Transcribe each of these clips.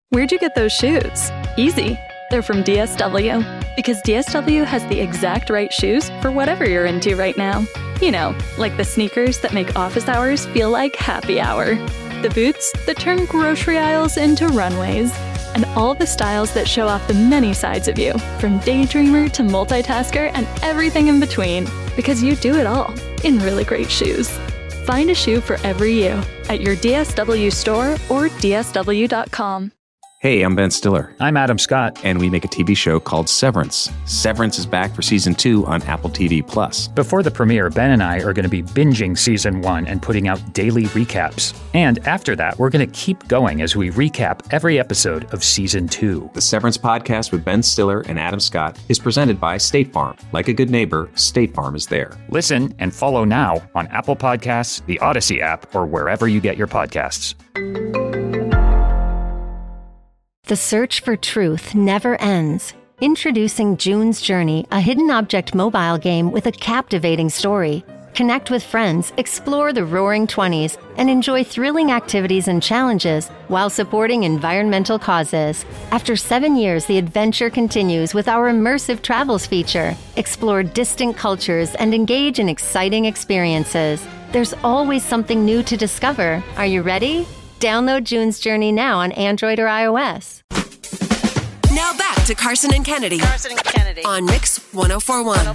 Where'd you get those shoes? Easy. They're from DSW. Because DSW has the exact right shoes for whatever you're into right now. You know, like the sneakers that make office hours feel like happy hour. The boots that turn grocery aisles into runways. And all the styles that show off the many sides of you, from daydreamer to multitasker and everything in between. Because you do it all in really great shoes. Find a shoe for every you at your DSW store or DSW.com. Hey, I'm Ben Stiller. I'm Adam Scott. And we make a TV show called Severance. Severance is back for Season 2 on Apple TV+. Before the premiere, Ben and I are going to be binging Season 1 and putting out daily recaps. And after that, we're going to keep going as we recap every episode of Season 2. The Severance podcast with Ben Stiller and Adam Scott is presented by State Farm. Like a good neighbor, State Farm is there. Listen and follow now on Apple Podcasts, the Odyssey app, or wherever you get your podcasts. The search for truth never ends. Introducing June's Journey, a hidden object mobile game with a captivating story. Connect with friends, explore the Roaring 20s, and enjoy thrilling activities and challenges while supporting environmental causes. After 7 years, the adventure continues with our immersive travels feature. Explore distant cultures and engage in exciting experiences. There's always something new to discover. Are you ready? Download June's Journey now on Android or iOS. Now back to Carson and Kennedy. On Mix 1041.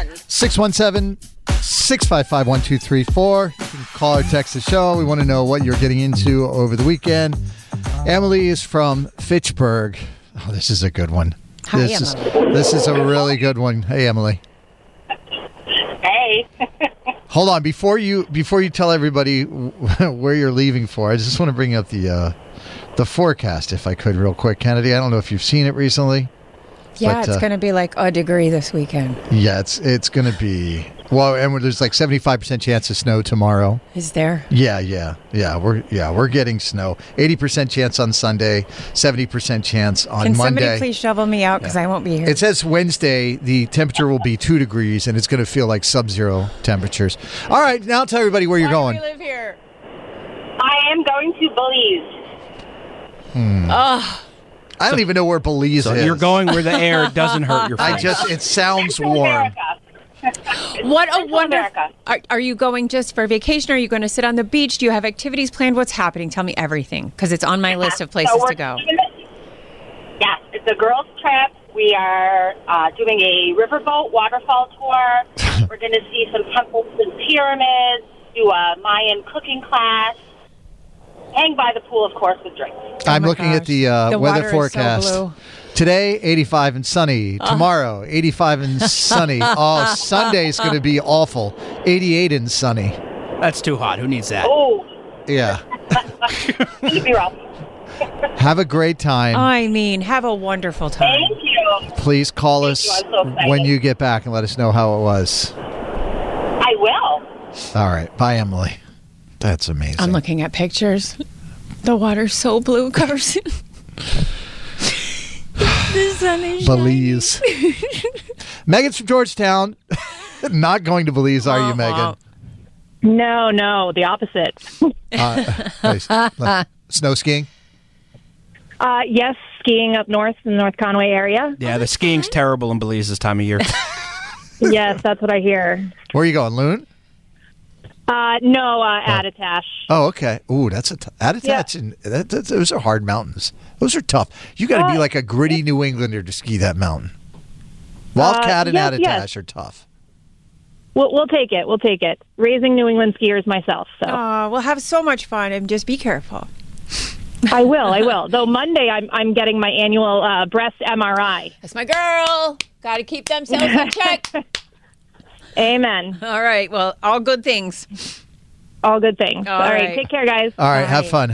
617-655-1234. You can call or text the show. We want to know what you're getting into over the weekend. Emily is from Fitchburg. Oh, this is a good one. Hi, This is a really good one. Hey, Emily. Hey. Hold on, before you tell everybody where you're leaving for, I just want to bring up the forecast, if I could, real quick, Kennedy. I don't know if you've seen it recently. Yeah, it's going to be like a degree this weekend. Yeah, it's going to be. Well, and there's like 75% chance of snow tomorrow. Is there? Yeah. We're getting snow. 80% chance on Sunday, 70% chance on Can Monday. somebody please shovel me out because I won't be here. It says Wednesday the temperature will be 2 degrees and it's going to feel like sub-zero temperatures. All right, now tell everybody where you're going. Why do we live here? I am going to Belize. I don't even know where Belize is. You're going where the air doesn't hurt your face. It sounds warm. What a wonderful. Are you going just for vacation? Are you going to sit on the beach? Do you have activities planned? What's happening? Tell me everything because it's on my list of places to go. Yes, it's a girls' trip. We are doing a riverboat waterfall tour. We're going to see some temples and pyramids, do a Mayan cooking class, hang by the pool, of course, with drinks. I'm looking at the weather forecast. So Today, 85 and sunny. Tomorrow, 85 and sunny. Oh, Sunday's going to be awful. 88 and sunny. That's too hot. Who needs that? Oh. Yeah. Keep me rough. Have a great time. I mean, have a wonderful time. Thank you. Please call us I'm so excited. when you get back and let us know how it was. I will. All right. Bye, Emily. That's amazing. I'm looking at pictures. The water's so blue, Carson. The sun is Belize. Megan's from Georgetown. Not going to Belize, are you, Megan? No, the opposite. Snow skiing? Yes, skiing up north in the North Conway area. Yeah, the skiing's terrible in Belize this time of year. Yes, that's what I hear. Where are you going, Loon? No, Attitash. Oh, okay. Ooh, that's Attitash. And those are hard mountains. Those are tough. You got to be like a gritty New Englander to ski that mountain. Wildcat and Attitash are tough. We'll take it. We'll take it. Raising New England skiers myself. So we'll have so much fun and just be careful. I will. Though Monday I'm getting my annual breast MRI. That's my girl. Got to keep them cells in check. Amen. All right. Well, all good things. All good things. All right. Take care, guys. All right. Have fun.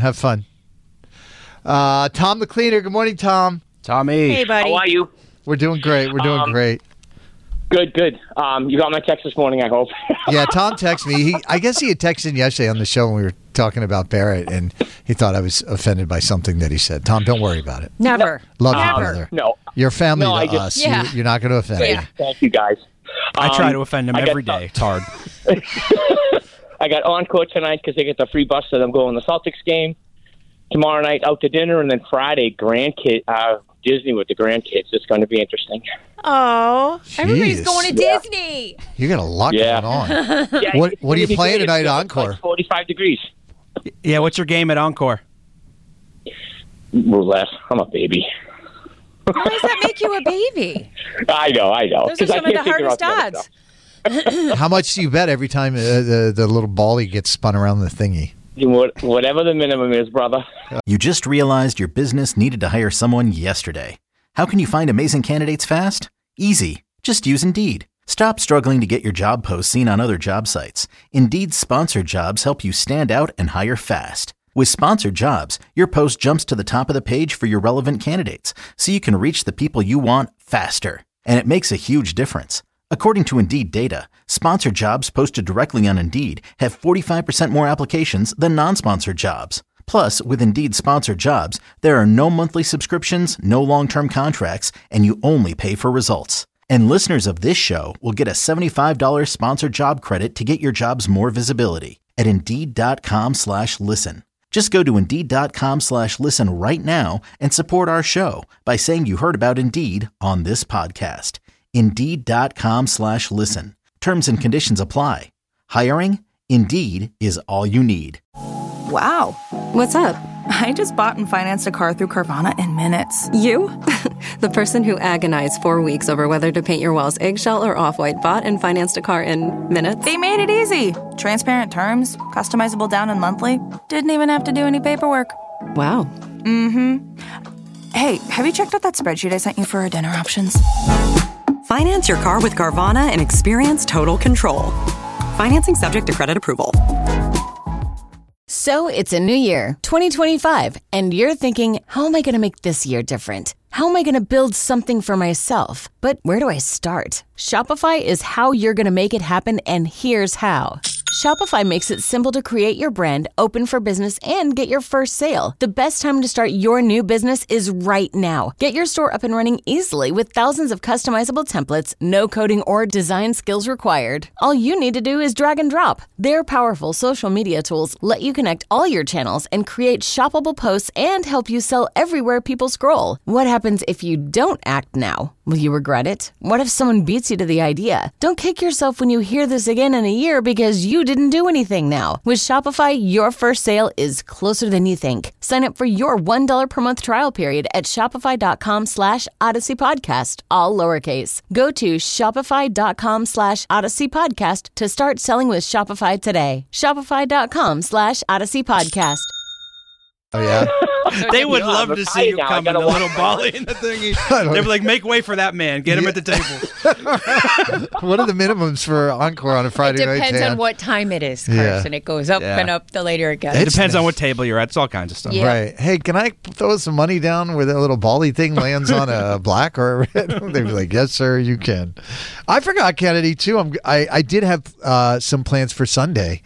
Tom the cleaner. Good morning, Tom. Tommy. Hey, buddy. How are you? We're doing great. Great. Good. You got my text this morning, I hope. Yeah, Tom texted me. I guess he had texted yesterday on the show when we were talking about Barrett, and he thought I was offended by something that he said. Tom, don't worry about it. Never. Love you, brother. No. You're family to us. Yeah. You're not going to offend me. Thank you, guys. I try to offend him every day. It's hard. I got Encore tonight because they get the free bus that I'm going to the Celtics game. tomorrow night out to dinner, and then Friday, Disney with the grandkids. It's going to be interesting. Oh, everybody's going to Disney. You got a lot going on. What are you playing tonight at Encore? Like 45 degrees. Yeah, what's your game at Encore? Roulette. I'm a baby. Why does that make you a baby? I know. Those are some of the hardest odds. How much do you bet every time the little bally gets spun around the thingy? Whatever the minimum is, brother. You just realized your business needed to hire someone yesterday. How can you find amazing candidates fast? Easy. Just use Indeed. Stop struggling to get your job posts seen on other job sites. Indeed's sponsored jobs help you stand out and hire fast. With sponsored jobs, your post jumps to the top of the page for your relevant candidates, so you can reach the people you want faster. And it makes a huge difference. According to Indeed data, sponsored jobs posted directly on Indeed have 45% more applications than non-sponsored jobs. Plus, with Indeed sponsored jobs, there are no monthly subscriptions, no long-term contracts, and you only pay for results. And listeners of this show will get a $75 sponsored job credit to get your jobs more visibility at Indeed.com/listen. Just go to Indeed.com/listen right now and support our show by saying you heard about Indeed on this podcast. Indeed.com/listen. Terms and conditions apply. Hiring? Indeed is all you need. Wow. What's up? I just bought and financed a car through Carvana in minutes. You? The person who agonized 4 weeks over whether to paint your walls eggshell or off-white bought and financed a car in minutes? They made it easy. Transparent terms, customizable down and monthly. Didn't even have to do any paperwork. Wow. Mm-hmm. Hey, have you checked out that spreadsheet I sent you for our dinner options? Finance your car with Carvana and experience total control. Financing subject to credit approval. So it's a new year, 2025, and you're thinking, how am I going to make this year different? How am I going to build something for myself? But where do I start? Shopify is how you're going to make it happen, and here's how. Shopify makes it simple to create your brand, open for business, and get your first sale. The best time to start your new business is right now. Get your store up and running easily with thousands of customizable templates, no coding or design skills required. All you need to do is drag and drop. Their powerful social media tools let you connect all your channels and create shoppable posts and help you sell everywhere people scroll. What happens if you don't act now? Will you regret it? What if someone beats you to the idea? Don't kick yourself when you hear this again in a year because you didn't do anything now. With Shopify, your first sale is closer than you think. Sign up for your $1 per month trial period at shopify.com/Odyssey Podcast, all lowercase. Go to shopify.com/Odyssey Podcast to start selling with Shopify today. Shopify.com/Odyssey Podcast. Oh, yeah? They would love to see you come in the little bally in the thingy. They'd be like, make way for that man. Get him at the table. What are the minimums for Encore on a Friday night? It depends on what time it is, Carson. It goes up and up the later it gets. It depends on what table you're at. It's all kinds of stuff. Yeah. Right. Hey, can I throw some money down where that little bally thing lands on a black or a red? They'd be like, yes, sir, you can. I forgot Kennedy, too. I did have some plans for Sunday.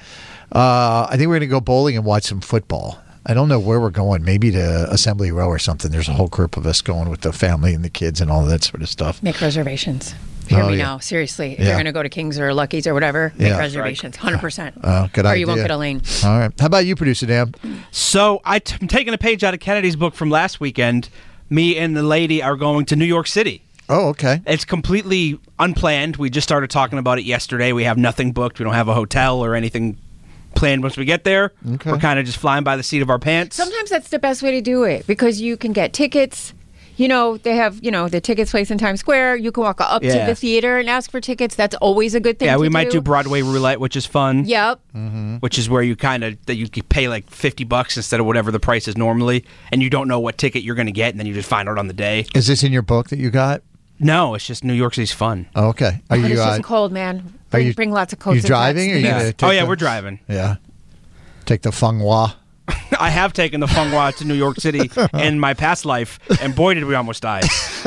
I think we're going to go bowling and watch some football. I don't know where we're going. Maybe to Assembly Row or something. There's a whole group of us going with the family and the kids and all that sort of stuff. Make reservations. Hear me now. Seriously. If you're going to go to King's or Lucky's or whatever, make reservations. 100%. Good idea. Or you won't get a lane. All right. How about you, Producer Dan? So I'm taking a page out of Kennedy's book from last weekend. Me and the lady are going to New York City. Oh, okay. It's completely unplanned. We just started talking about it yesterday. We have nothing booked. We don't have a hotel or anything planned once we get there. Okay. We're kind of just flying by the seat of our pants. Sometimes that's the best way to do it because you can get tickets. You know, they have, the tickets place in Times Square. You can walk up to the theater and ask for tickets. That's always a good thing to do. Yeah, we might do Broadway roulette, which is fun. Yep. Mm-hmm. Which is where you you pay like $50 instead of whatever the price is normally, and you don't know what ticket you're going to get, and then you just find out on the day. Is this in your book that you got? No, it's just New York City's fun. Oh, okay. It's just cold, man. Bring lots of coats. You driving? Or we're driving. Yeah. Take the Feng Hua. I have taken the Feng Hua to New York City in my past life, and boy, did we almost die.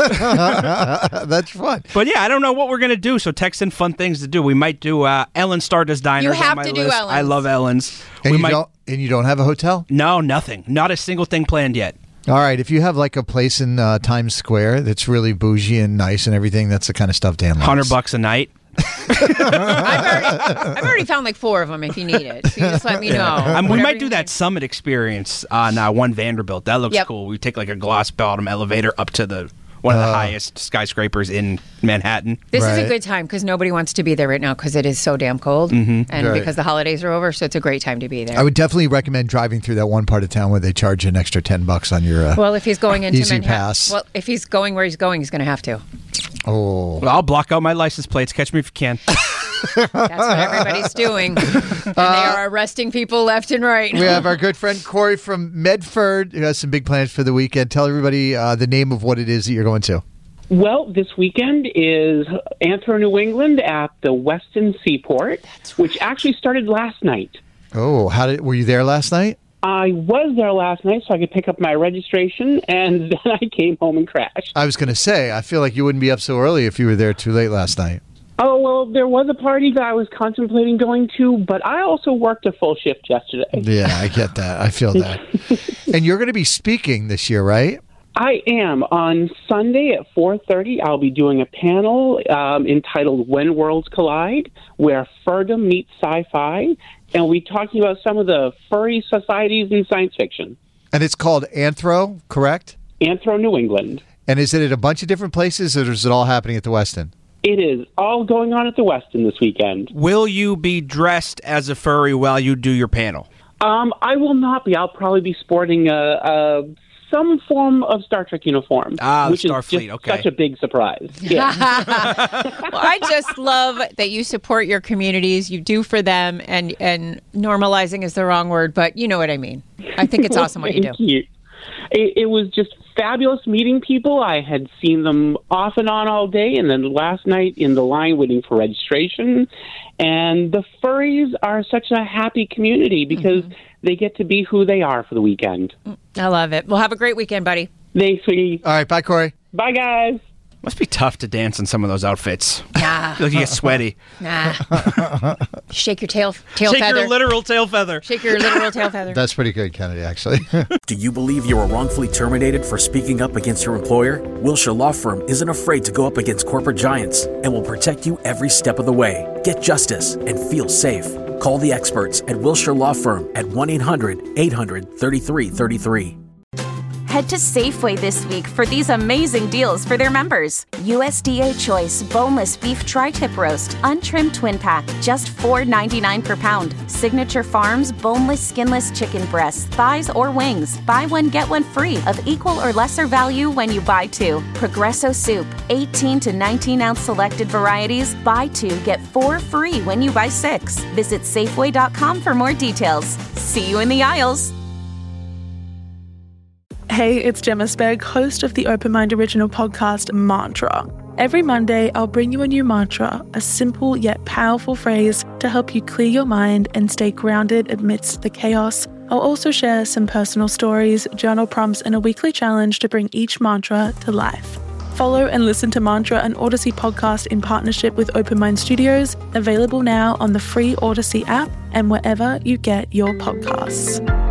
That's fun. But yeah, I don't know what we're going to do, so text in fun things to do. We might do Ellen's Stardust Diner. You have to do Ellen's. I love Ellen's. And you don't have a hotel? No, nothing. Not a single thing planned yet. All right, if you have like a place in Times Square that's really bougie and nice and everything, that's the kind of stuff Dan likes. $100 a night. I've already found like 4 of them if you need it. So you just let me know. We might do that summit experience on One Vanderbilt. That looks cool. We take like a glass bottom elevator up to one of the highest skyscrapers in Manhattan. This is a good time because nobody wants to be there right now because it is so damn cold. And because the holidays are over, so it's a great time to be there. I would definitely recommend driving through that one part of town where they charge you an extra $10 on your well, if he's going into easy Manhattan, pass. well, if he's going where he's going, he's going to have to. Oh. Well, I'll block out my license plates. Catch me if you can. That's what everybody's doing. And they are arresting people left and right. We have our good friend Corey from Medford who has some big plans for the weekend. Tell everybody the name of what it is that you're going to. Well, this weekend is Anthro New England at the Westin Seaport, which actually started last night. Oh, were you there last night? I was there last night so I could pick up my registration, and then I came home and crashed. I was going to say, I feel like you wouldn't be up so early if you were there too late last night. Oh, well, there was a party that I was contemplating going to, but I also worked a full shift yesterday. Yeah, I get that. I feel that. And you're going to be speaking this year, right? I am. On Sunday at 4:30, I'll be doing a panel entitled When Worlds Collide, where furdom meets sci-fi, and we'll be talking about some of the furry societies in science fiction. And it's called Anthro, correct? Anthro New England. And is it at a bunch of different places, or is it all happening at the Westin? It is all going on at the Westin this weekend. Will you be dressed as a furry while you do your panel? I will not be. I'll probably be sporting some form of Star Trek uniform, which Starfleet, is just such a big surprise. Yeah. Well, I just love that you support your communities, you do for them, and normalizing is the wrong word, but you know what I mean. I think it's awesome what you do. Thank you. It was just fabulous meeting people. I had seen them off and on all day, and then last night in the line waiting for registration. And the furries are such a happy community because they get to be who they are for the weekend. I love it. Well, have a great weekend, buddy. Thanks, sweetie. All right, bye, Corey. Bye, guys. Must be tough to dance in some of those outfits. Nah. I feel like you get sweaty. Nah. Shake your tail Shake feather. your literal tail feather. Shake your literal tail feather. That's pretty good, Kennedy, actually. Do you believe you were wrongfully terminated for speaking up against your employer? Wilshire Law Firm isn't afraid to go up against corporate giants and will protect you every step of the way. Get justice and feel safe. Call the experts at Wilshire Law Firm at 1-800-800-3333. Head to Safeway this week for these amazing deals for their members. USDA Choice Boneless Beef Tri-Tip Roast, Untrimmed Twin Pack, just $4.99 per pound. Signature Farms Boneless Skinless Chicken Breasts, Thighs, or Wings. Buy one, get one free of equal or lesser value when you buy 2. Progresso Soup, 18 to 19-ounce selected varieties. Buy 2, get 4 free when you buy 6. Visit Safeway.com for more details. See you in the aisles. Hey, it's Gemma Spegg, host of the Open Mind original podcast, Mantra. Every Monday, I'll bring you a new mantra, a simple yet powerful phrase to help you clear your mind and stay grounded amidst the chaos. I'll also share some personal stories, journal prompts, and a weekly challenge to bring each mantra to life. Follow and listen to Mantra, an Odyssey podcast in partnership with Open Mind Studios, available now on the free Odyssey app and wherever you get your podcasts.